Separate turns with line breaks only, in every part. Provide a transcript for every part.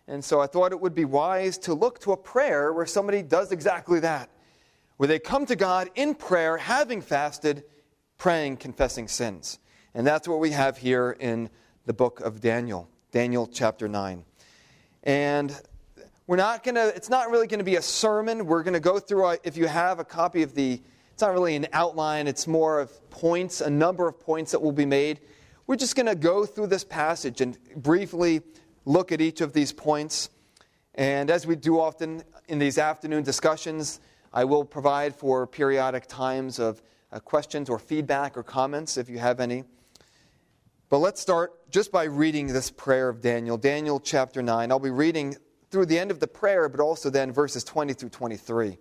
And so I thought it would be wise to look to a prayer where somebody does exactly that, where they come to God in prayer, having fasted, praying, confessing sins. And that's what we have here in the book of Daniel, Daniel chapter 9. And it's not really going to be a sermon. We're going to go through, if you have a copy of it's not really an outline, it's more of points, a number of points that will be made. We're just going to go through this passage and briefly look at each of these points. And as we do often in these afternoon discussions, I will provide for periodic times of questions or feedback or comments if you have any. But let's start just by reading this prayer of Daniel, Daniel chapter 9. I'll be reading through the end of the prayer, but also then verses 20 through 23.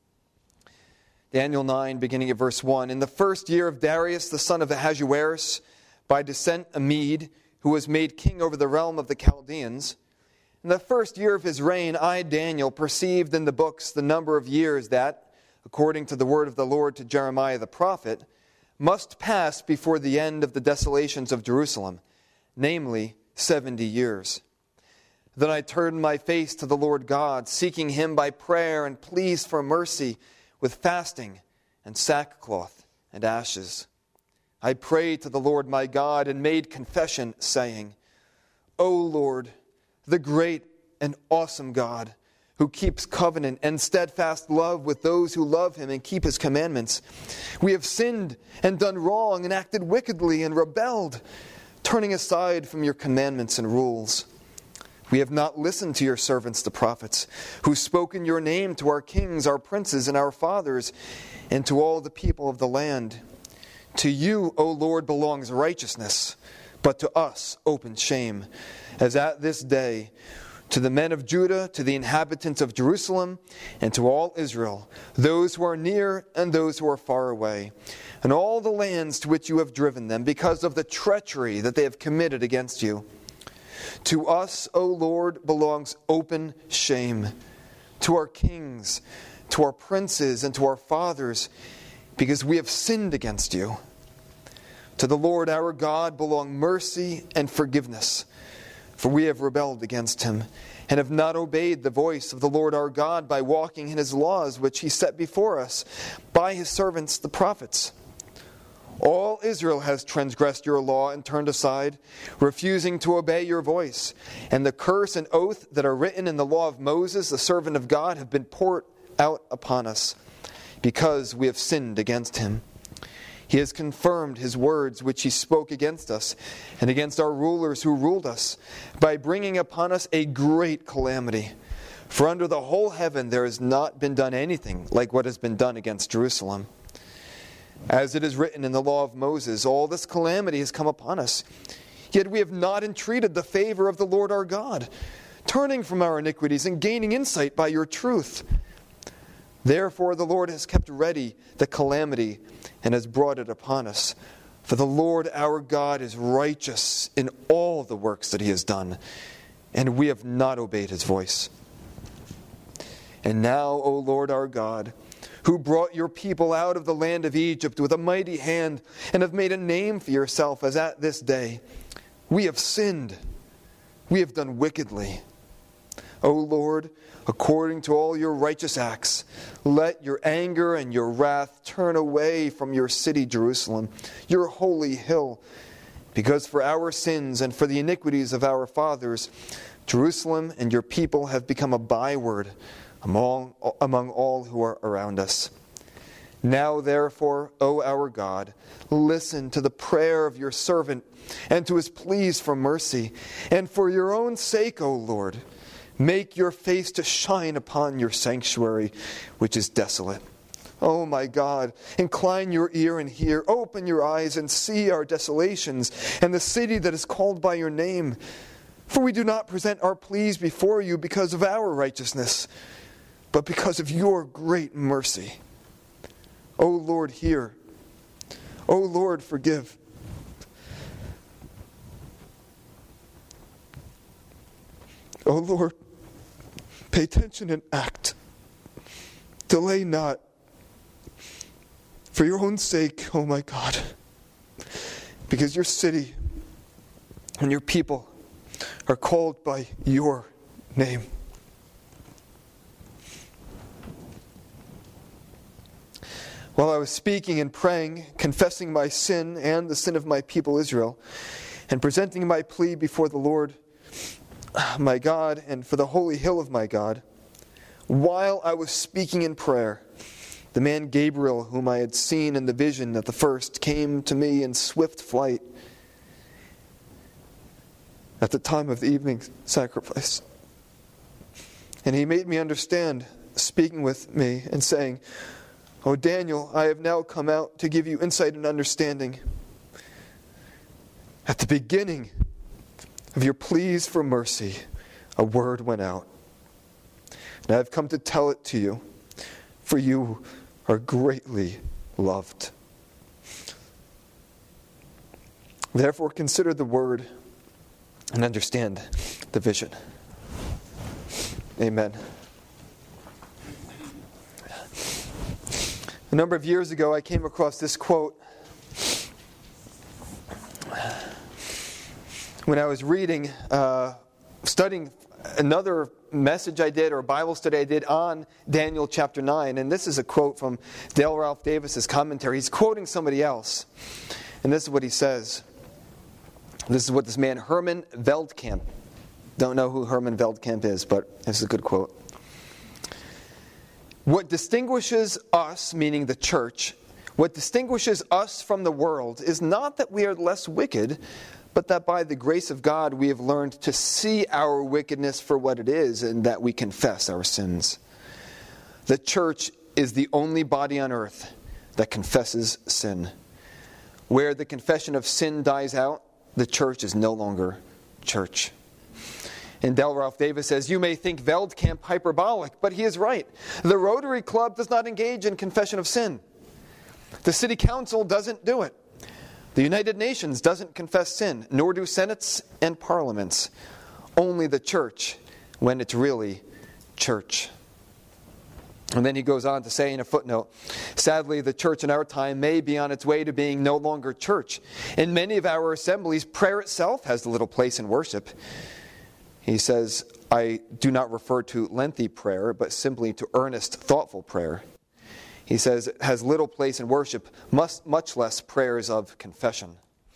Daniel 9, beginning at verse 1. In the first year of Darius, the son of Ahasuerus, by descent a Mede, who was made king over the realm of the Chaldeans, in the first year of his reign, I, Daniel, perceived in the books the number of years that, according to the word of the Lord to Jeremiah the prophet, must pass before the end of the desolations of Jerusalem, namely 70 years. Then I turned my face to the Lord God, seeking him by prayer and pleas for mercy, with fasting and sackcloth and ashes. I prayed to the Lord my God and made confession, saying, O Lord, the great and awesome God, who keeps covenant and steadfast love with those who love him and keep his commandments, we have sinned and done wrong and acted wickedly and rebelled, turning aside from your commandments and rules. We have not listened to your servants, the prophets, who spoke in your name to our kings, our princes, and our fathers, and to all the people of the land. To you, O Lord, belongs righteousness, but to us open shame, as at this day, to the men of Judah, to the inhabitants of Jerusalem, and to all Israel, those who are near and those who are far away, and all the lands to which you have driven them, because of the treachery that they have committed against you. To us, O Lord, belongs open shame, to our kings, to our princes, and to our fathers, because we have sinned against you. To the Lord our God belong mercy and forgiveness, for we have rebelled against him, and have not obeyed the voice of the Lord our God by walking in his laws which he set before us by his servants the prophets. All Israel has transgressed your law and turned aside, refusing to obey your voice. And the curse and oath that are written in the law of Moses, the servant of God, have been poured out upon us, because we have sinned against him. He has confirmed his words which he spoke against us, and against our rulers who ruled us, by bringing upon us a great calamity. For under the whole heaven there has not been done anything like what has been done against Jerusalem. As it is written in the law of Moses, all this calamity has come upon us. Yet we have not entreated the favor of the Lord our God, turning from our iniquities and gaining insight by your truth. Therefore the Lord has kept ready the calamity and has brought it upon us. For the Lord our God is righteous in all the works that he has done, and we have not obeyed his voice. And now, O Lord our God, who brought your people out of the land of Egypt with a mighty hand, and have made a name for yourself as at this day, we have sinned. We have done wickedly. O Lord, according to all your righteous acts, let your anger and your wrath turn away from your city Jerusalem, your holy hill, because for our sins and for the iniquities of our fathers, Jerusalem and your people have become a byword among all who are around us. Now therefore, O our God, listen to the prayer of your servant and to his pleas for mercy. And for your own sake, O Lord, make your face to shine upon your sanctuary, which is desolate. O my God, incline your ear and hear. Open your eyes and see our desolations and the city that is called by your name. For we do not present our pleas before you because of our righteousness, but because of your great mercy. O Lord, hear. O Lord, forgive. O Lord, pay attention and act. Delay not. For your own sake, O my God, because your city and your people are called by your name. While I was speaking and praying, confessing my sin and the sin of my people Israel, and presenting my plea before the Lord my God and for the holy hill of my God, while I was speaking in prayer, the man Gabriel, whom I had seen in the vision at the first, came to me in swift flight at the time of the evening sacrifice. And he made me understand, speaking with me and saying, "O Daniel, I have now come out to give you insight and understanding. At the beginning of your pleas for mercy, a word went out. And I have come to tell it to you, for you are greatly loved. Therefore consider the word and understand the vision." Amen. A number of years ago, I came across this quote when I was reading, studying another message I did, or a Bible study I did on Daniel chapter 9. And this is a quote from Dale Ralph Davis's commentary. He's quoting somebody else. And this is what he says. This is what this man, Herman Veldkamp, don't know who Herman Veldkamp is, but this is a good quote. "What distinguishes us," meaning the church, "what distinguishes us from the world is not that we are less wicked, but that by the grace of God we have learned to see our wickedness for what it is and that we confess our sins. The church is the only body on earth that confesses sin. Where the confession of sin dies out, the church is no longer church." And Dale Ralph Davis says, "You may think Veldkamp hyperbolic, but he is right. The Rotary Club does not engage in confession of sin. The City Council doesn't do it. The United Nations doesn't confess sin, nor do senates and parliaments. Only the church, when it's really church." And then he goes on to say in a footnote, "Sadly, the church in our time may be on its way to being no longer church. In many of our assemblies, prayer itself has little place in worship." He says, "I do not refer to lengthy prayer, but simply to earnest, thoughtful prayer." He says it has little place in worship, much less prayers of confession.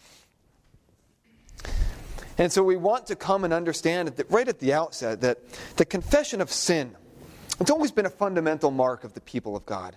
And so we want to come and understand that right at the outset that the confession of sin, it's always been a fundamental mark of the people of God.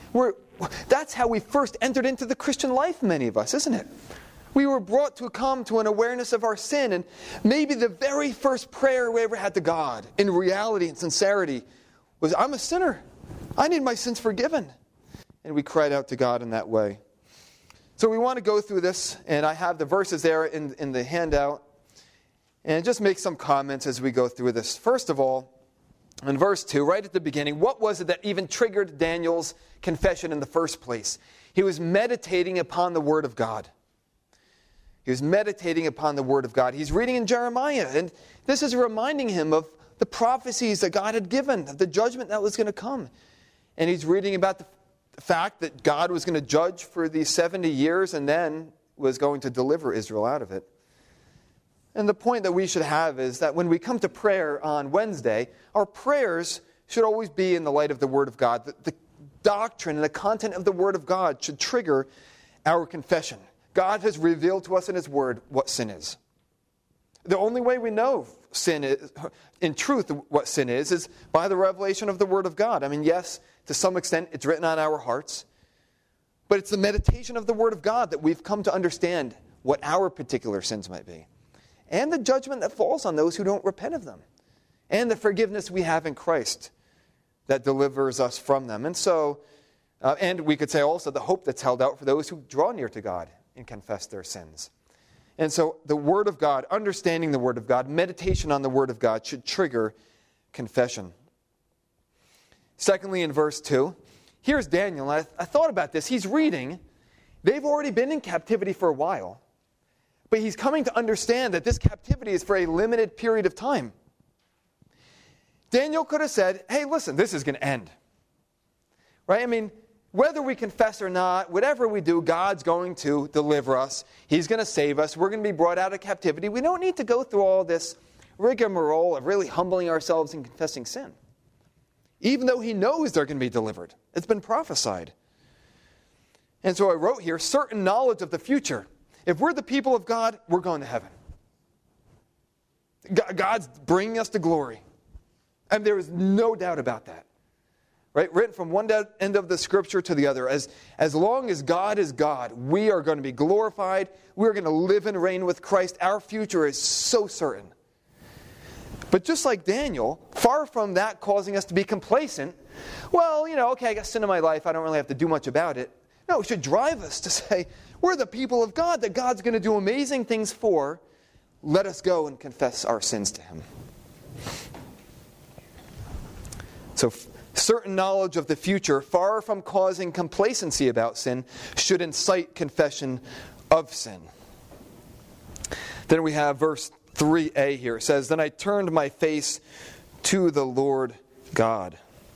That's how we first entered into the Christian life, many of us, isn't it? We were brought to come to an awareness of our sin, and maybe the very first prayer we ever had to God, in reality and sincerity, was, "I'm a sinner. I need my sins forgiven." And we cried out to God in that way. So we want to go through this, and I have the verses there in the handout, and just make some comments as we go through this. First of all, in verse 2, right at the beginning, what was it that even triggered Daniel's confession in the first place? He was meditating upon the Word of God. He was meditating upon the Word of God. He's reading in Jeremiah, and this is reminding him of the prophecies that God had given, of the judgment that was going to come. And he's reading about the fact that God was going to judge for these 70 years and then was going to deliver Israel out of it. And the point that we should have is that when we come to prayer on Wednesday, our prayers should always be in the light of the Word of God. The doctrine and the content of the Word of God should trigger our confession. God has revealed to us in His Word what sin is. The only way we know sin is, in truth, what sin is by the revelation of the Word of God. I mean, yes, to some extent, it's written on our hearts. But it's the meditation of the Word of God that we've come to understand what our particular sins might be. And the judgment that falls on those who don't repent of them. And the forgiveness we have in Christ that delivers us from them. And so, and we could say also the hope that's held out for those who draw near to God and confess their sins. And so the Word of God, understanding the Word of God, meditation on the Word of God should trigger confession. Secondly, in verse 2, here's Daniel. I thought about this. He's reading. They've already been in captivity for a while. But he's coming to understand that this captivity is for a limited period of time. Daniel could have said, "Hey, listen, this is going to end." Right? I mean, whether we confess or not, whatever we do, God's going to deliver us. He's going to save us. We're going to be brought out of captivity. We don't need to go through all this rigmarole of really humbling ourselves and confessing sin. Even though he knows they're going to be delivered. It's been prophesied. And so I wrote here, certain knowledge of the future. If we're the people of God, we're going to heaven. God's bringing us to glory. And there is no doubt about that. Right? Written from one end of the scripture to the other. As long as God is God, we are going to be glorified. We're going to live and reign with Christ. Our future is so certain. But just like Daniel, far from that causing us to be complacent, well, okay, I got sin in my life. I don't really have to do much about it. No, it should drive us to say, we're the people of God that God's going to do amazing things for. Let us go and confess our sins to Him. So, certain knowledge of the future, far from causing complacency about sin, should incite confession of sin. Then we have verse 3a here. It says, "Then I turned my face to the Lord God."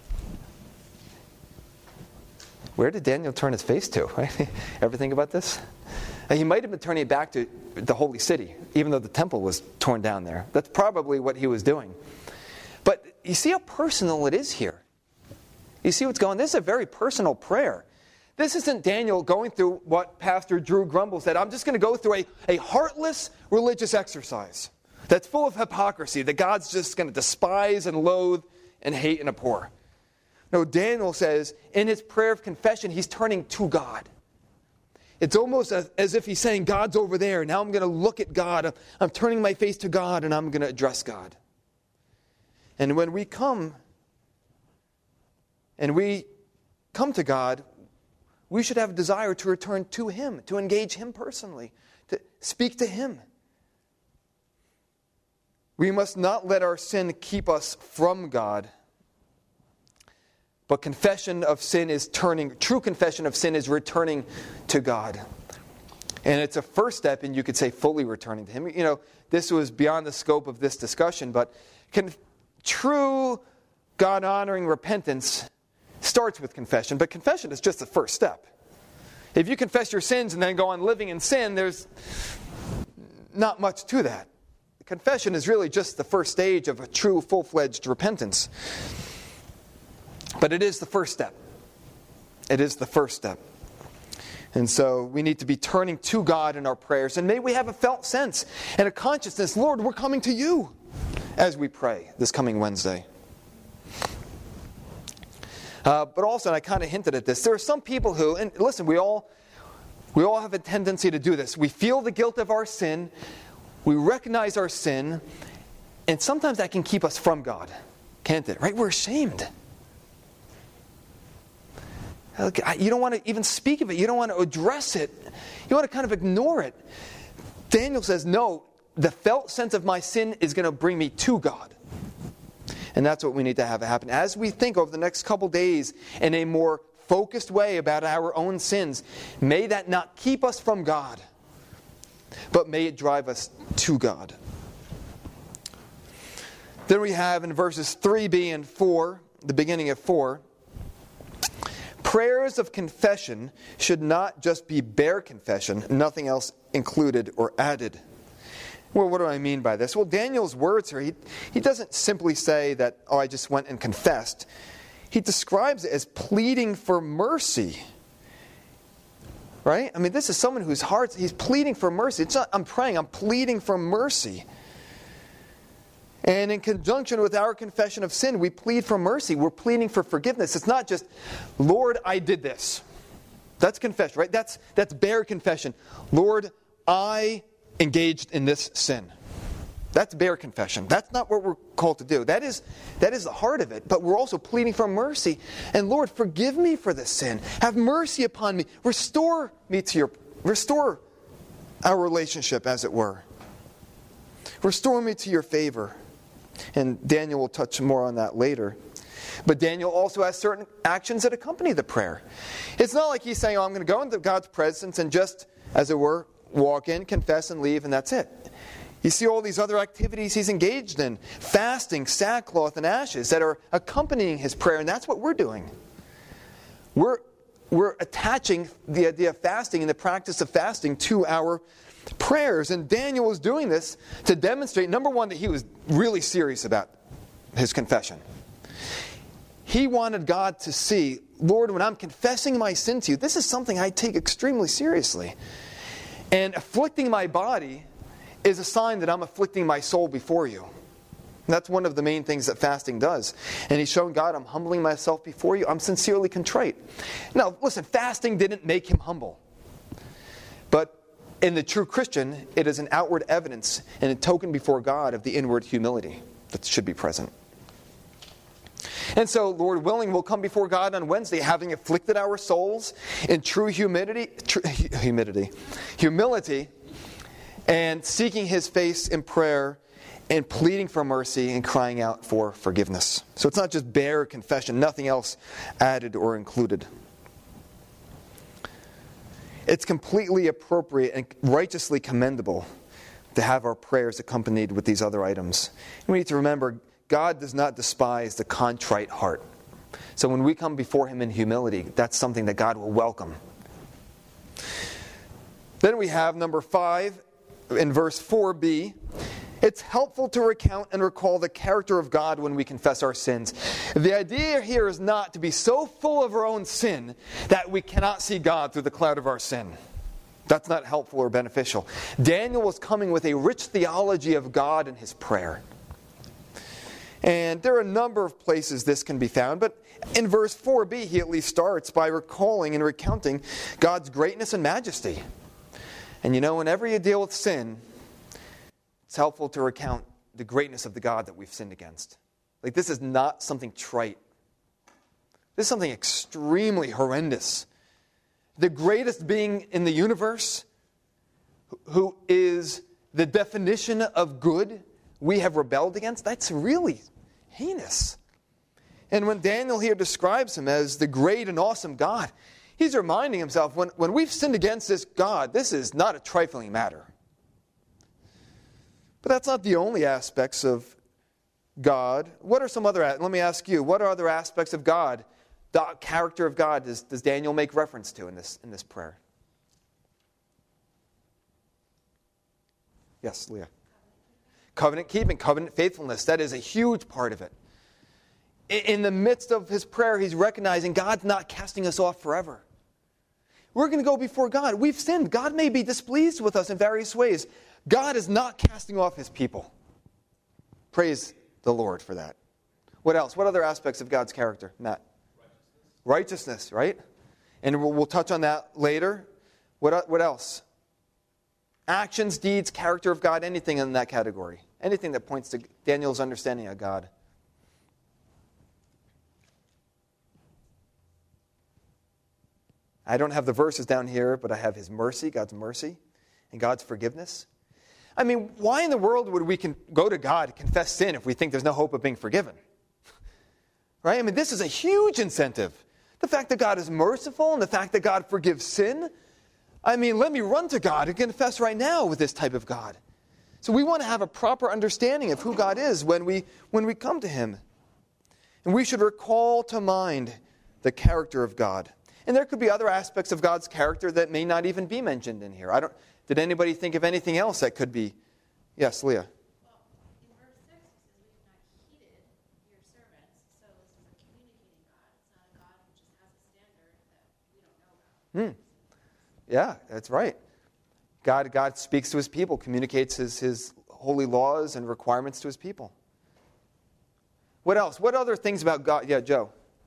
Where did Daniel turn his face to? Ever think about this? And he might have been turning it back to the holy city, even though the temple was torn down there. That's probably what he was doing. But you see how personal it is here. You see what's going on? This is a very personal prayer. This isn't Daniel going through what Pastor Drew Grumble said. I'm just going to go through a heartless religious exercise that's full of hypocrisy, that God's just going to despise and loathe and hate and abhor. No, Daniel says in his prayer of confession, he's turning to God. It's almost as if he's saying, God's over there. Now I'm going to look at God. I'm turning my face to God and I'm going to address God. And when we come to God, we should have a desire to return to Him, to engage Him personally, to speak to Him. We must not let our sin keep us from God. But confession of sin is true confession of sin is returning to God. And it's a first step, and you could say fully returning to Him. This was beyond the scope of this discussion, but true God-honoring repentance starts with confession, but confession is just the first step. If you confess your sins and then go on living in sin, there's not much to that. Confession is really just the first stage of a true, full-fledged repentance. But it is the first step. It is the first step. And so we need to be turning to God in our prayers. And may we have a felt sense and a consciousness, Lord, we're coming to you as we pray this coming Wednesday. But also, and I kind of hinted at this, there are some people who, and listen, we all have a tendency to do this. We feel the guilt of our sin. We recognize our sin. And sometimes that can keep us from God. Can't it? Right? We're ashamed. You don't want to even speak of it. You don't want to address it. You want to kind of ignore it. Daniel says, no, the felt sense of my sin is going to bring me to God. And that's what we need to have happen. As we think over the next couple days in a more focused way about our own sins, may that not keep us from God, but may it drive us to God. Then we have in verses 3b and 4, the beginning of 4, prayers of confession should not just be bare confession, nothing else included or added. Well, what do I mean by this? Well, Daniel's words here, he doesn't simply say that, I just went and confessed. He describes it as pleading for mercy. Right? I mean, this is someone whose heart, he's pleading for mercy. It's not, I'm praying, I'm pleading for mercy. And in conjunction with our confession of sin, we plead for mercy. We're pleading for forgiveness. It's not just, Lord, I did this. That's confession, right? That's bare confession. Lord, I engaged in this sin. That's bare confession. That's not what we're called to do. That is the heart of it. But we're also pleading for mercy. And Lord, forgive me for this sin. Have mercy upon me. Restore our relationship, as it were. Restore me to your favor. And Daniel will touch more on that later. But Daniel also has certain actions that accompany the prayer. It's not like he's saying, I'm going to go into God's presence and just, as it were, walk in, confess, and leave, and that's it. You see all these other activities he's engaged in, fasting, sackcloth, and ashes, that are accompanying his prayer, and that's what we're doing. We're attaching the idea of fasting and the practice of fasting to our prayers. And Daniel was doing this to demonstrate, number one, that he was really serious about his confession. He wanted God to see, Lord, when I'm confessing my sin to you, this is something I take extremely seriously. And afflicting my body is a sign that I'm afflicting my soul before you. And that's one of the main things that fasting does. And he's shown God, I'm humbling myself before you. I'm sincerely contrite. Now, listen, fasting didn't make him humble. But in the true Christian, it is an outward evidence and a token before God of the inward humility that should be present. And so, Lord willing, we'll come before God on Wednesday, having afflicted our souls in true humility, and seeking his face in prayer and pleading for mercy and crying out for forgiveness. So it's not just bare confession, nothing else added or included. It's completely appropriate and righteously commendable to have our prayers accompanied with these other items. We need to remember, God does not despise the contrite heart. So when we come before him in humility, that's something that God will welcome. Then we have number 5 in verse 4b. It's helpful to recount and recall the character of God when we confess our sins. The idea here is not to be so full of our own sin that we cannot see God through the cloud of our sin. That's not helpful or beneficial. Daniel was coming with a rich theology of God in his prayer. And there are a number of places this can be found, but in verse 4b, he at least starts by recalling and recounting God's greatness and majesty. And whenever you deal with sin, it's helpful to recount the greatness of the God that we've sinned against. Like, this is not something trite. This is something extremely horrendous. The greatest being in the universe, who is the definition of good, we have rebelled against. That's really heinous. And when Daniel here describes him as the great and awesome God, he's reminding himself, when we've sinned against this God, this is not a trifling matter. But that's not the only aspects of God. What are some other, let me ask you, what are other aspects of God, the character of God, does Daniel make reference to in this prayer? Yes, Leah. Covenant keeping, covenant faithfulness, that is a huge part of it. In the midst of his prayer, he's recognizing God's not casting us off forever. We're going to go before God. We've sinned. God may be displeased with us in various ways. God is not casting off his people. Praise the Lord for that. What else? What other aspects of God's character? Matt? Righteousness, right? And we'll touch on that later. What else? Actions, deeds, character of God, anything in that category. Anything that points to Daniel's understanding of God. I don't have the verses down here, but I have his mercy, God's mercy, and God's forgiveness. I mean, why in the world would we go to God and confess sin if we think there's no hope of being forgiven? Right? I mean, this is a huge incentive. The fact that God is merciful and the fact that God forgives sin. I mean, let me run to God and confess right now with this type of God. So we want to have a proper understanding of who God is when we come to him. And we should recall to mind the character of God. And there could be other aspects of God's character that may not even be mentioned in here. Did anybody think of anything else that could be? Yes, Leah.
Well, in verse 6, it says, "We've not heeded your servants." So this is a communicating God. It's not a God who just has a standard that we don't know about.
Yeah, that's right. God speaks to his people, communicates his holy laws and requirements to his people. What else? What other things about God? Yeah, Joe.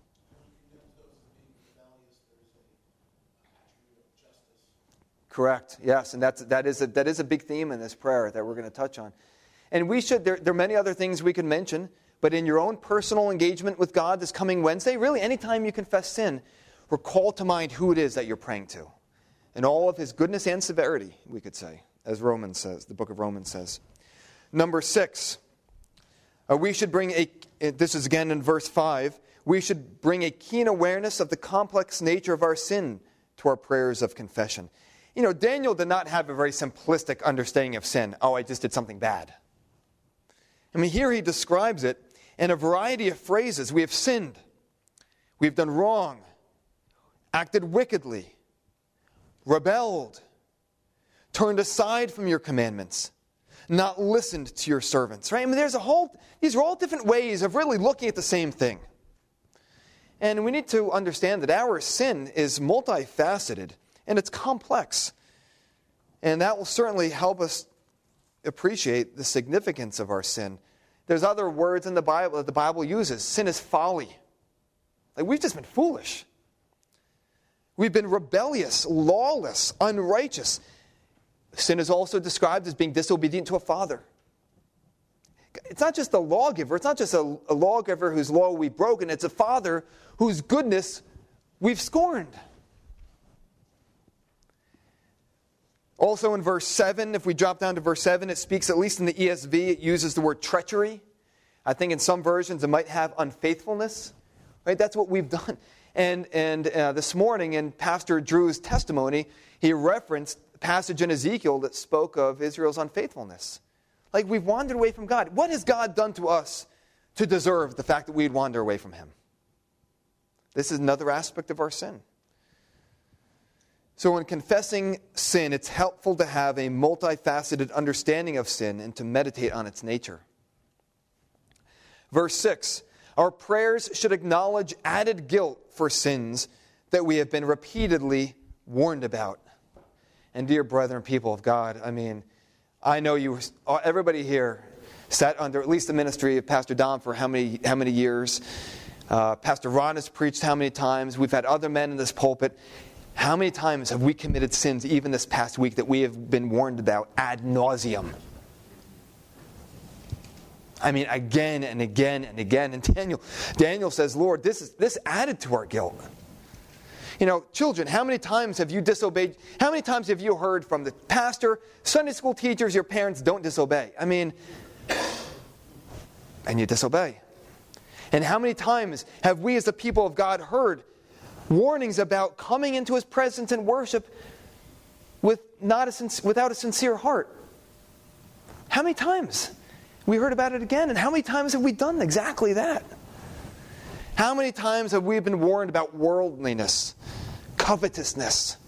Correct. Yes, and that is a big theme in this prayer that we're going to touch on. And we should. There are many other things we could mention, but in your own personal engagement with God this coming Wednesday, really anytime you confess sin, recall to mind who it is that you're praying to, and all of his goodness and severity, we could say, as Romans says, the book of Romans says. Number 6, we should bring this is again in verse 5, we should bring a keen awareness of the complex nature of our sin to our prayers of confession. Daniel did not have a very simplistic understanding of sin. Oh, I just did something bad. I mean, here he describes it in a variety of phrases. We have sinned. We've done wrong. Acted wickedly. Rebelled. turned aside from your commandments, not listened to your servants. Right? I mean, these are all different ways of really looking at the same thing. And we need to understand that our sin is multifaceted and it's complex. And that will certainly help us appreciate the significance of our sin. There's other words in the Bible that the Bible uses. Sin is folly. Like, we've just been foolish. We've been rebellious, lawless, unrighteous. Sin is also described as being disobedient to a father. It's not just a lawgiver. It's not just a lawgiver whose law we've broken. It's a father whose goodness we've scorned. Also in verse 7, if we drop down to verse 7, it speaks, at least in the ESV, it uses the word treachery. I think in some versions it might have unfaithfulness. Right? That's what we've done. And this morning in Pastor Drew's testimony, he referenced a passage in Ezekiel that spoke of Israel's unfaithfulness. Like, we've wandered away from God. What has God done to us to deserve the fact that we'd wander away from Him? This is another aspect of our sin. So in confessing sin, it's helpful to have a multifaceted understanding of sin and to meditate on its nature. Verse 6, our prayers should acknowledge added guilt for sins that we have been repeatedly warned about. And dear brethren, people of God, I mean, I know everybody here sat under at least the ministry of Pastor Don for how many years? Pastor Ron has preached how many times? We've had other men in this pulpit. How many times have we committed sins even this past week that we have been warned about ad nauseum? I mean, again and again and again. And Daniel says, Lord, this added to our guilt. You know, children, how many times have you disobeyed? How many times have you heard from the pastor, Sunday school teachers, your parents, don't disobey? I mean, and you disobey. And how many times have we as the people of God heard warnings about coming into His presence and worship without a sincere heart? How many times? We heard about it again, and how many times have we done exactly that? How many times have we been warned about worldliness, covetousness,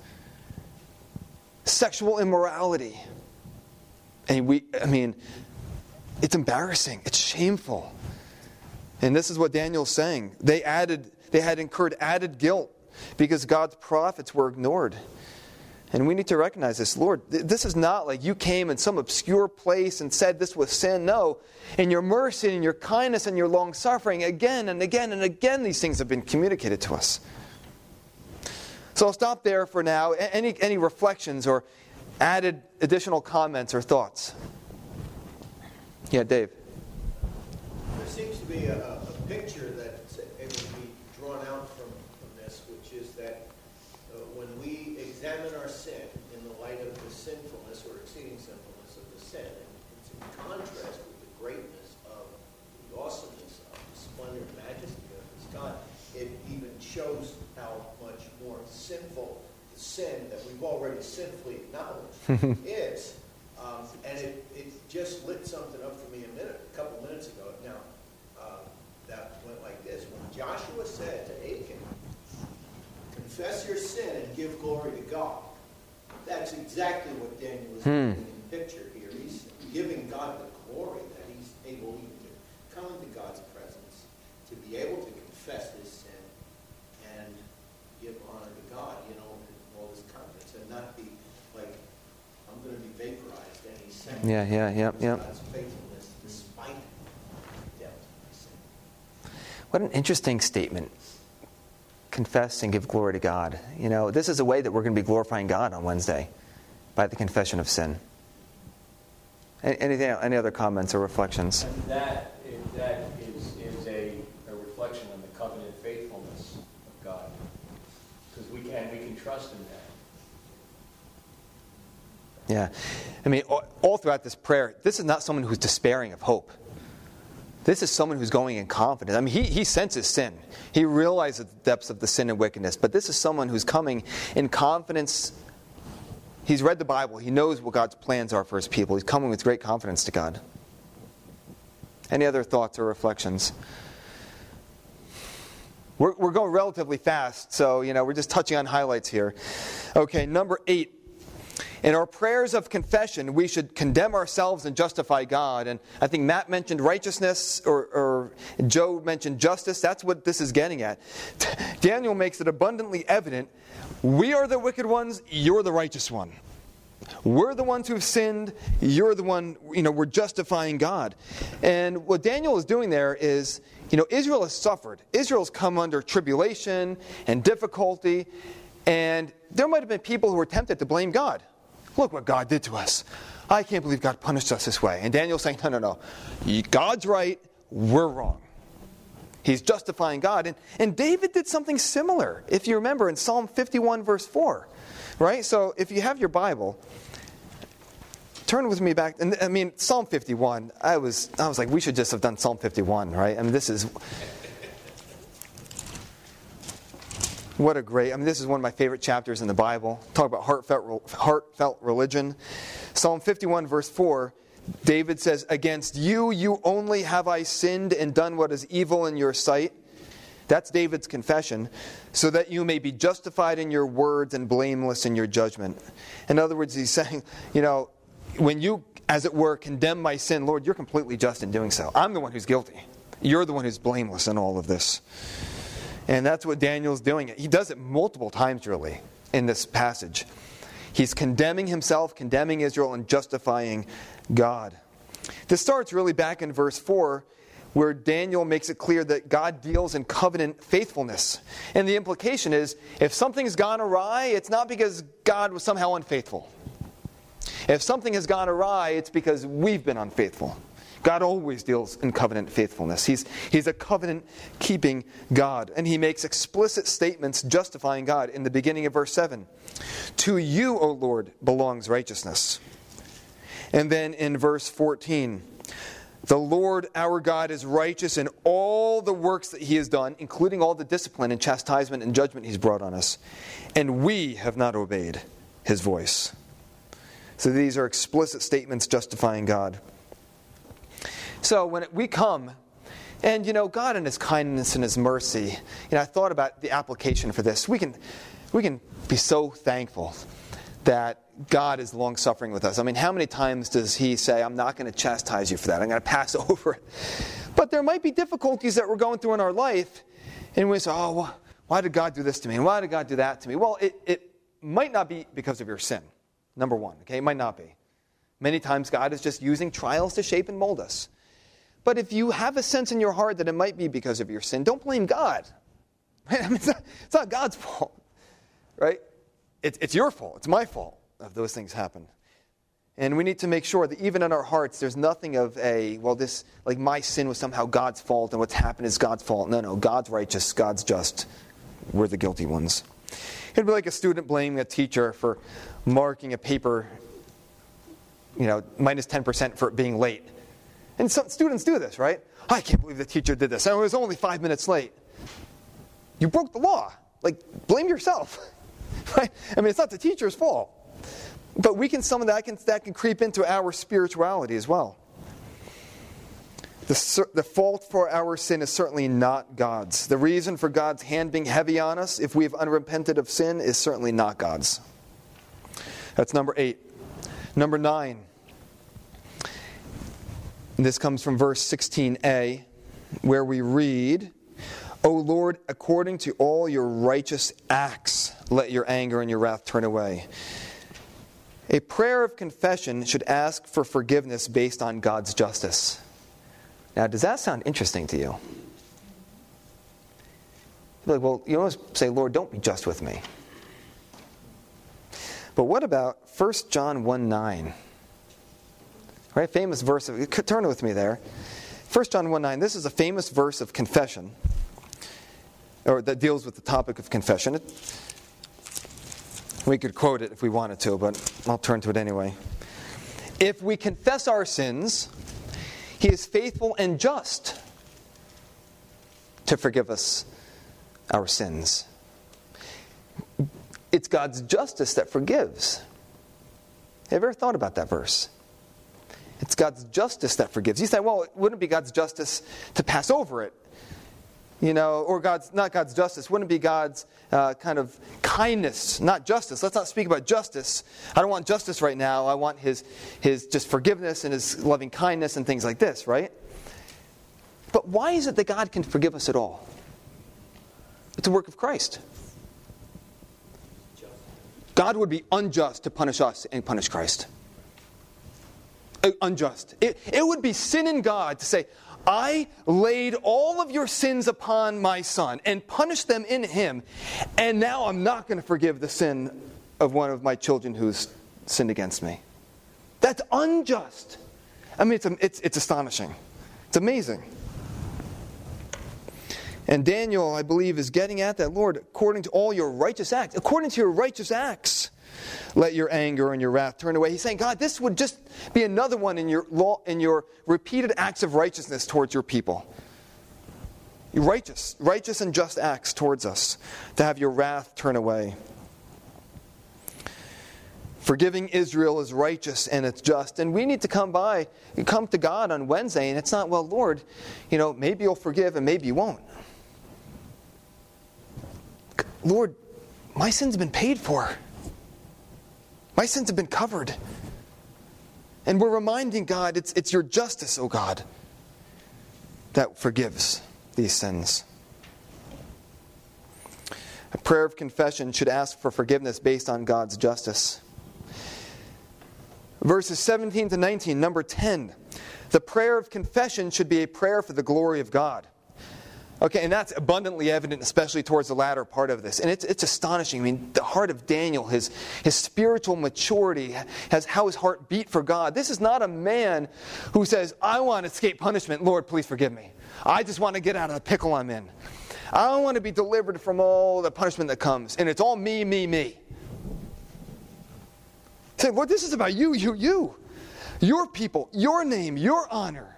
sexual immorality? And it's embarrassing. It's shameful. And this is what Daniel's saying. They had incurred added guilt because God's prophets were ignored. And we need to recognize this. Lord, this is not like you came in some obscure place and said this was sin. No. In your mercy and your kindness and your long-suffering, again and again and again, these things have been communicated to us. So I'll stop there for now. Any reflections or added additional comments or thoughts? Yeah, Dave.
There seems to be a picture that's able to be drawn out from this, which is that when we examine our sin in the light of the sinfulness or exceeding sinfulness of the sin, it's in contrast with the greatness of the awesomeness of the splendor and majesty of this God. It even shows how much more sinful the sin that we've already sinfully acknowledged is. And it just lit something up for me a couple minutes ago. Now, that went like this. When Joshua said to Achan, confess your sin and give glory to God, that's exactly what Daniel is doing in the picture here. He's giving God the glory that he's able even to come into God's presence, to be able to confess his sin and give honor to God, in all this confidence, and not be like, I'm going to be vaporized any second.
Yeah.
God's faithfulness despite the depth of my sin.
What an interesting statement. Confess and give glory to God. This is a way that we're going to be glorifying God on Wednesday, by the confession of sin. Any other comments or reflections?
And that is a reflection on the covenant faithfulness of God, because we can trust in that.
Yeah. All throughout this prayer, this is not someone who's despairing of hope. This is someone who's going in confidence. He senses sin. He realizes the depths of the sin and wickedness. But this is someone who's coming in confidence. He's read the Bible. He knows what God's plans are for His people. He's coming with great confidence to God. Any other thoughts or reflections? We're going relatively fast, so we're just touching on highlights here. Okay, number 8. In our prayers of confession, we should condemn ourselves and justify God. And I think Matt mentioned righteousness, or Joe mentioned justice. That's what this is getting at. Daniel makes it abundantly evident, we are the wicked ones, you're the righteous one. We're the ones who've sinned, you're the one, we're justifying God. And what Daniel is doing there is, Israel has suffered. Israel's come under tribulation and difficulty, and there might have been people who were tempted to blame God. Look what God did to us. I can't believe God punished us this way. And Daniel's saying, no. God's right, we're wrong. He's justifying God. And David did something similar, if you remember, in Psalm 51, verse 4. Right? So if you have your Bible, turn with me back. And Psalm 51, I was like, we should just have done Psalm 51, right? This is... What a great, this is one of my favorite chapters in the Bible. Talk about heartfelt religion. Psalm 51 verse 4, David says, against you only have I sinned and done what is evil in your sight. That's David's confession. So that you may be justified in your words and blameless in your judgment. In other words, he's saying, when you, as it were, condemn my sin, Lord, you're completely just in doing so. I'm the one who's guilty. You're the one who's blameless in all of this. And that's what Daniel's doing. He does it multiple times, really, in this passage. He's condemning himself, condemning Israel, and justifying God. This starts really back in verse 4, where Daniel makes it clear that God deals in covenant faithfulness. And the implication is, if something's gone awry, it's not because God was somehow unfaithful. If something has gone awry, it's because we've been unfaithful. God always deals in covenant faithfulness. He's a covenant-keeping God. And he makes explicit statements justifying God in the beginning of verse 7. To you, O Lord, belongs righteousness. And then in verse 14, the Lord our God is righteous in all the works that he has done, including all the discipline and chastisement and judgment he's brought on us. And we have not obeyed his voice. So these are explicit statements justifying God. So when we come, and God in his kindness and his mercy, I thought about the application for this. We can be so thankful that God is long-suffering with us. How many times does he say, I'm not going to chastise you for that. I'm going to pass over it. But there might be difficulties that we're going through in our life, and we say, why did God do this to me? And why did God do that to me? Well, it might not be because of your sin, number one. Okay, it might not be. Many times God is just using trials to shape and mold us. But if you have a sense in your heart that it might be because of your sin, don't blame God. Right? It's not God's fault. Right? It's your fault. It's my fault if those things happen. And we need to make sure that even in our hearts, there's nothing of my sin was somehow God's fault and what's happened is God's fault. No, God's righteous, God's just. We're the guilty ones. It'd be like a student blaming a teacher for marking a paper, minus 10% for it being late. And some students do this, right? I can't believe the teacher did this. I was only 5 minutes late. You broke the law. Blame yourself. Right? It's not the teacher's fault. But we can, some of that can creep into our spirituality as well. The fault for our sin is certainly not God's. The reason for God's hand being heavy on us, if we have unrepented of sin, is certainly not God's. That's number 8. Number 9. And this comes from verse 16a, where we read, O Lord, according to all your righteous acts, let your anger and your wrath turn away. A prayer of confession should ask for forgiveness based on God's justice. Now, does that sound interesting to you? You're like, you always say, Lord, don't be just with me. But what about 1 John 1:9? Right, famous verse. Turn with me there. 1 John 1:9. This is a famous verse of confession, or that deals with the topic of confession. We could quote it if we wanted to, but I'll turn to it anyway. If we confess our sins, he is faithful and just to forgive us our sins. It's God's justice that forgives. Have you ever thought about that verse? It's God's justice that forgives. You say, well, it wouldn't be God's justice to pass over it. or not God's justice, wouldn't be God's kind of kindness, not justice. Let's not speak about justice. I don't want justice right now. I want his just forgiveness and his loving kindness and things like this, right? But why is it that God can forgive us at all? It's a work of Christ. God would be unjust to punish us and punish Christ. Unjust. It would be sin in God to say, I laid all of your sins upon my son and punished them in him, and now I'm not going to forgive the sin of one of my children who's sinned against me. That's unjust. I mean, it's astonishing. It's amazing. And Daniel, I believe, is getting at that, Lord, according to all your righteous acts, let your anger and your wrath turn away. He's saying, God, this would just be another one in your law, in your repeated acts of righteousness towards your people. Righteous and just acts towards us, to have your wrath turn away. Forgiving Israel is righteous and it's just. And we need to come to God on Wednesday, and it's not, well, Lord, maybe you'll forgive and maybe you won't. Lord, my sin's been paid for. My sins have been covered. And we're reminding God, it's your justice, oh God, that forgives these sins. A prayer of confession should ask for forgiveness based on God's justice. Verses 17 to 19, number 10. The prayer of confession should be a prayer for the glory of God. Okay, and that's abundantly evident, especially towards the latter part of this. And it's astonishing. I mean, the heart of Daniel, his spiritual maturity, how his heart beat for God. This is not a man who says, I want to escape punishment. Lord, please forgive me. I just want to get out of the pickle I'm in. I don't want to be delivered from all the punishment that comes. And it's all me, me, me. Say, Lord, this is about you, you. Your people, your name, your honor.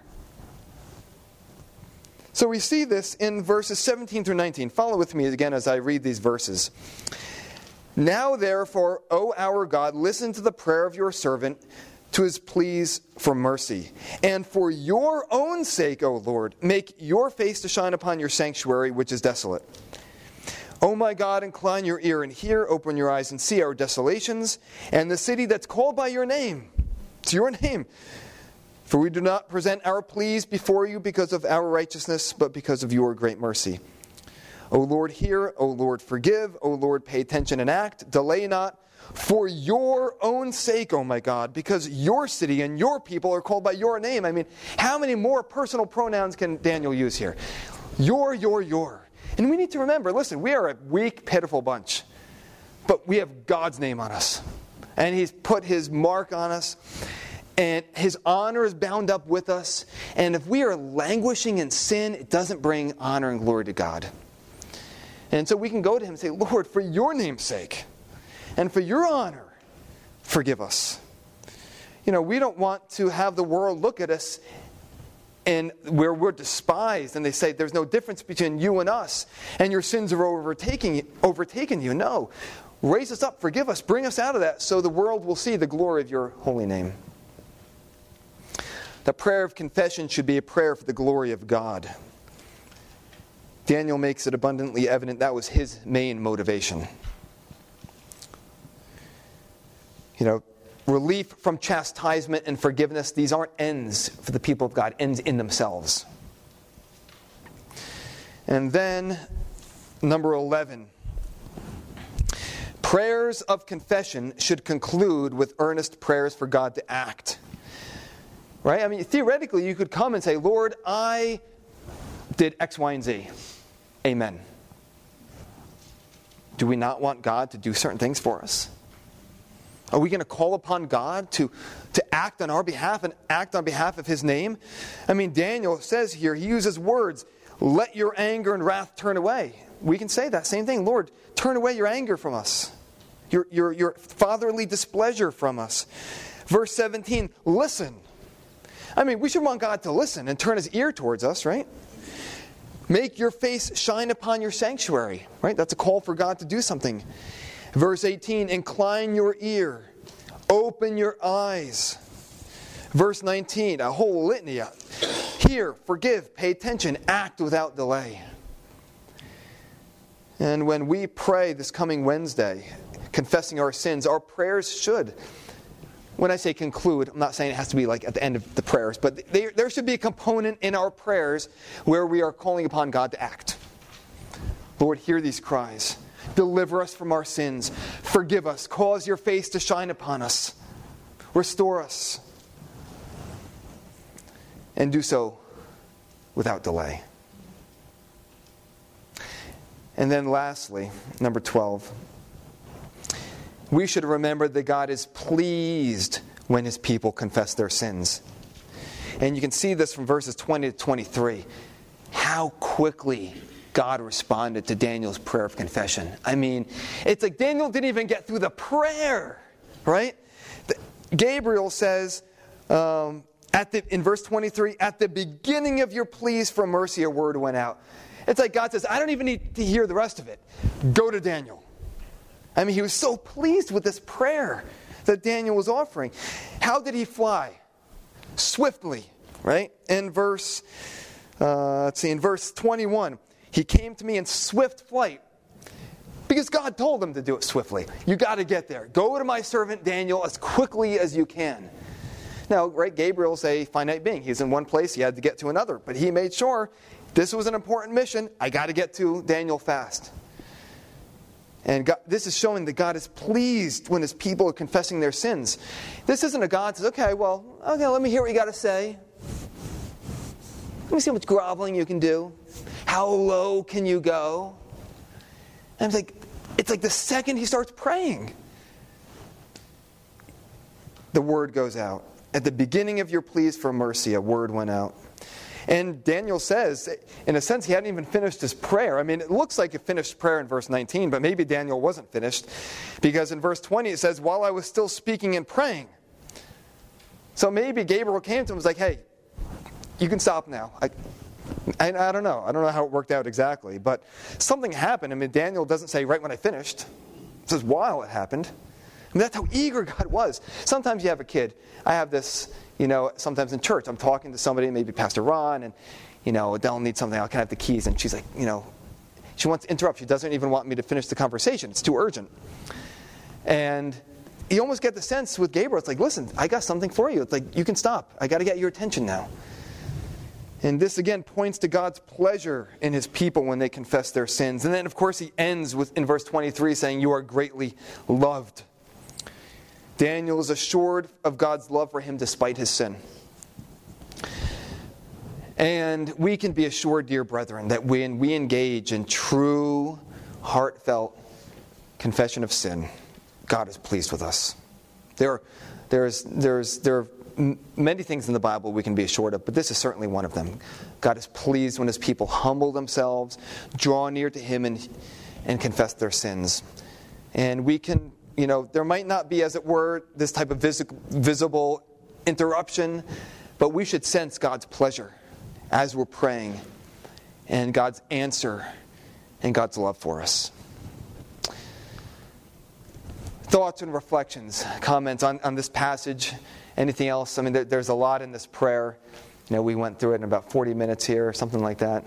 So we see this in verses 17 through 19. Follow with me again as I read these verses. Now therefore, O our God, listen to the prayer of your servant, to his pleas for mercy. And for your own sake, O Lord, make your face to shine upon your sanctuary, which is desolate. O my God, incline your ear and hear, open your eyes and see our desolations, and the city that's called by your name. It's your name. For we do not present our pleas before you because of our righteousness, but because of your great mercy. O Lord, hear. O Lord, forgive. O Lord, pay attention and act. Delay not. For your own sake, O my God, because your city and your people are called by your name. I mean, how many more personal pronouns can Daniel use here? Your. And we need to remember, listen, we are a weak, pitiful bunch. But we have God's name on us. And he's put his mark on us. And his honor is bound up with us. And if we are languishing in sin, it doesn't bring honor and glory to God. And so we can go to him and say, Lord, for your name's sake, and for your honor, forgive us. We don't want to have the world look at us and where we're despised, and they say there's no difference between you and us, and your sins are overtaken you. No. Raise us up, forgive us, bring us out of that, so the world will see the glory of your holy name. The prayer of confession should be a prayer for the glory of God. Daniel makes it abundantly evident that was his main motivation. Relief from chastisement and forgiveness, these aren't ends for the people of God, ends in themselves. And then, number 11. Prayers of confession should conclude with earnest prayers for God to act. Right? I mean, theoretically, you could come and say, Lord, I did X, Y, and Z. Amen. Do we not want God to do certain things for us? Are we going to call upon God to act on our behalf and act on behalf of his name? I mean, Daniel says here, he uses words, let your anger and wrath turn away. We can say that same thing. Lord, turn away your anger from us. Your fatherly displeasure from us. Verse 17, listen. I mean, we should want God to listen and turn his ear towards us, right? Make your face shine upon your sanctuary, right? That's a call for God to do something. Verse 18, incline your ear, open your eyes. Verse 19, a whole litany. Hear, forgive, pay attention, act without delay. And when we pray this coming Wednesday, confessing our sins, our prayers should, when I say conclude, I'm not saying it has to be like at the end of the prayers, but there should be a component in our prayers where we are calling upon God to act. Lord, hear these cries. Deliver us from our sins. Forgive us. Cause your face to shine upon us. Restore us. And do so without delay. And then lastly, number 12. We should remember that God is pleased when His people confess their sins. And you can see this from verses 20 to 23. How quickly God responded to Daniel's prayer of confession. I mean, it's like Daniel didn't even get through the prayer, right? Gabriel says in verse 23, at the beginning of your pleas for mercy, a word went out. It's like God says, I don't even need to hear the rest of it. Go to Daniel. I mean, he was so pleased with this prayer that Daniel was offering. How did he fly? Swiftly, right? In verse 21, he came to me in swift flight because God told him to do it swiftly. You got to get there. Go to my servant Daniel as quickly as you can. Now, right, Gabriel's a finite being. He's in one place, he had to get to another. But he made sure this was an important mission. I got to get to Daniel fast. And God, this is showing that God is pleased when His people are confessing their sins. This isn't a God who says, okay, let me hear what you got to say. Let me see how much groveling you can do. How low can you go? And it's like the second he starts praying, the word goes out. At the beginning of your pleas for mercy, a word went out. And Daniel says, in a sense, he hadn't even finished his prayer. I mean, it looks like a finished prayer in verse 19, but maybe Daniel wasn't finished. Because in verse 20 it says, while I was still speaking and praying. So maybe Gabriel came to him and was like, hey, you can stop now. I don't know. I don't know how it worked out exactly. But something happened. I mean, Daniel doesn't say right when I finished. It says while it happened. I mean, that's how eager God was. Sometimes you have a kid. I have this, sometimes in church. I'm talking to somebody, maybe Pastor Ron, and, they'll need something. Can I have the keys? And she's like, she wants to interrupt. She doesn't even want me to finish the conversation. It's too urgent. And you almost get the sense with Gabriel, it's like, listen, I got something for you. It's like, you can stop. I got to get your attention now. And this, again, points to God's pleasure in His people when they confess their sins. And then, of course, He ends in verse 23 saying, you are greatly loved. Daniel is assured of God's love for him despite his sin. And we can be assured, dear brethren, that when we engage in true, heartfelt confession of sin, God is pleased with us. There are many things in the Bible we can be assured of, but this is certainly one of them. God is pleased when His people humble themselves, draw near to Him, and confess their sins. And we can, there might not be, as it were, this type of visible interruption, but we should sense God's pleasure as we're praying, and God's answer, and God's love for us. Thoughts and reflections, comments on this passage, anything else? I mean, there's a lot in this prayer. We went through it in about 40 minutes here, or something like that.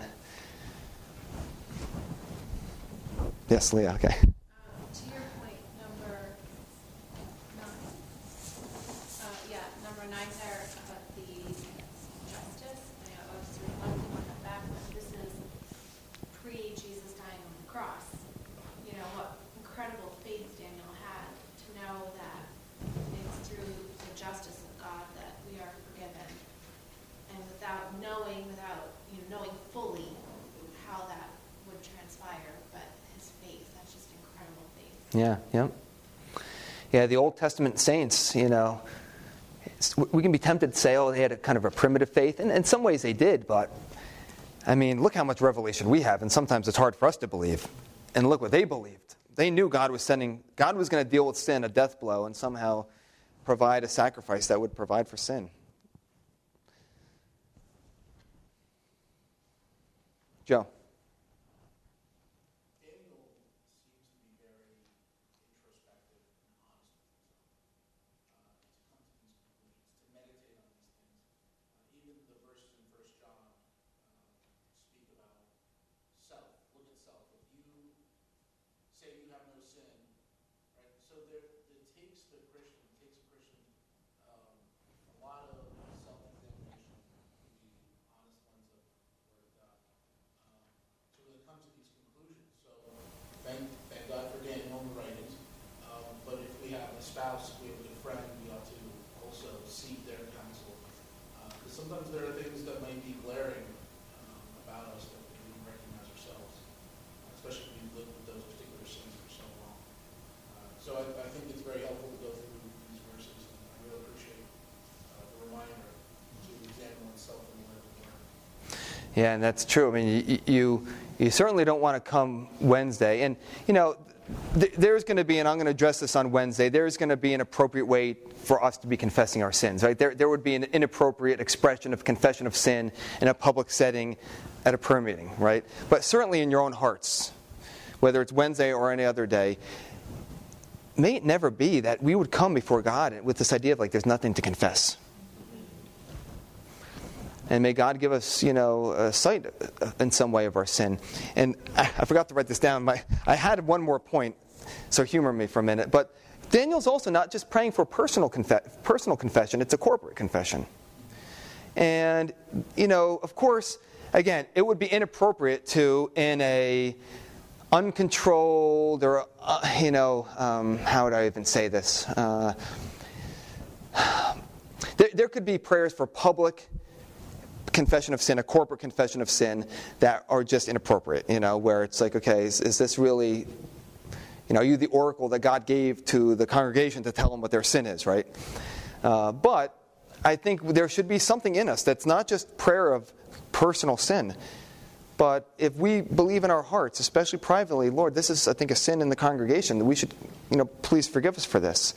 Yes, Leah, okay.
To your point, number 9 there about the justice. I was reflecting on the fact that this is pre-Jesus dying on the cross. What incredible faith Daniel had to know that it's through the justice of God that we are forgiven. And without knowing fully how that would transpire, but his faith, that's just incredible faith.
Yeah, the Old Testament saints, we can be tempted to say, they had a kind of a primitive faith, and in some ways they did, but, look how much revelation we have, and sometimes it's hard for us to believe. And look what they believed. They knew God was going to deal with sin, a death blow, and somehow provide a sacrifice that would provide for sin. Joe.
Daniel seems to be very introspective and honest to come to these conclusions, to meditate on these things. Even the verses in 1 John speak about self. Look at self. If you sin, right? So it takes a Christian a lot of self-examination to be honest ones of the Word of God. To really come to these conclusions. So thank God for Daniel and the writings. But if we have a spouse, we have a good friend, we ought to also seek their counsel. Because sometimes there are things that might be glaring about us that we don't recognize ourselves, especially if we've lived with those particular sins for so long. So I think it's very helpful to go through these verses, and I really appreciate the reminder to examine oneself and live and learn.
Yeah, and that's true. I mean, you certainly don't want to come Wednesday. And, there's going to be, and I'm going to address this on Wednesday, there's going to be an appropriate way for us to be confessing our sins, right? There would be an inappropriate expression of confession of sin in a public setting at a prayer meeting, right? But certainly in your own hearts, whether it's Wednesday or any other day, may it never be that we would come before God with this idea of there's nothing to confess. And may God give us, a sight in some way of our sin. And I forgot to write this down. I had one more point, so humor me for a minute. But Daniel's also not just praying for personal confession, it's a corporate confession. And, of course, again, it would be inappropriate to, in a uncontrolled or, how would I even say this? There could be prayers for public confession of sin, a corporate confession of sin, that are just inappropriate, where it's okay, is this really, are you the oracle that God gave to the congregation to tell them what their sin is, right? But I think there should be something in us that's not just prayer of personal sin, but if we believe in our hearts, especially privately, Lord, this is, I think, a sin in the congregation, that we should, please forgive us for this.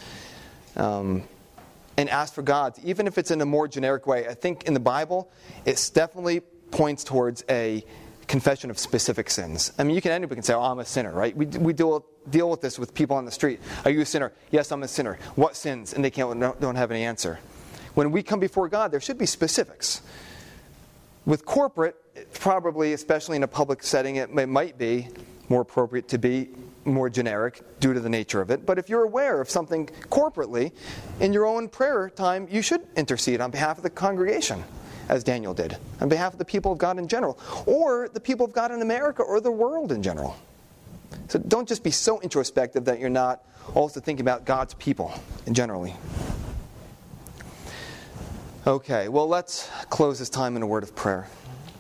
And ask for God, even if it's in a more generic way. I think in the Bible, it definitely points towards a confession of specific sins. I mean, anybody can say, "Oh, I'm a sinner," right? We deal with this with people on the street. Are you a sinner? Yes, I'm a sinner. What sins? And they don't have any answer. When we come before God, there should be specifics. With corporate, probably, especially in a public setting, it might be more appropriate to be more generic due to the nature of it. But if you're aware of something corporately, in your own prayer time, you should intercede on behalf of the congregation, as Daniel did, on behalf of the people of God in general, or the people of God in America, or the world in general. So don't just be so introspective that you're not also thinking about God's people generally. Okay, well, let's close this time in a word of prayer.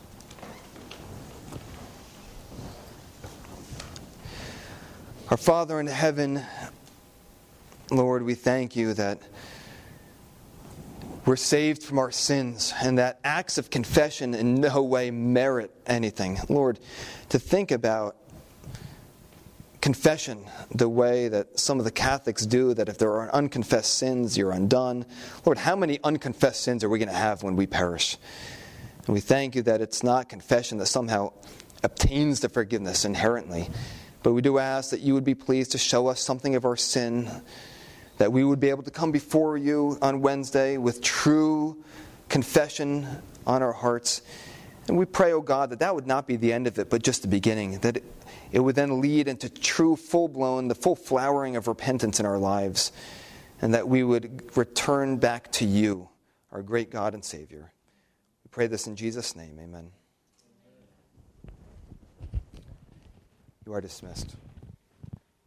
Our Father in heaven, Lord, we thank you that we're saved from our sins and that acts of confession in no way merit anything. Lord, to think about confession the way that some of the Catholics do, that if there are unconfessed sins, you're undone. Lord, how many unconfessed sins are we going to have when we perish? And we thank you that it's not confession that somehow obtains the forgiveness inherently. But we do ask that you would be pleased to show us something of our sin, that we would be able to come before you on Wednesday with true confession on our hearts. And we pray, O God, that would not be the end of it, but just the beginning, that it would then lead into true, full-blown, the full flowering of repentance in our lives, and that we would return back to you, our great God and Savior. We pray this in Jesus' name. Amen. You are dismissed.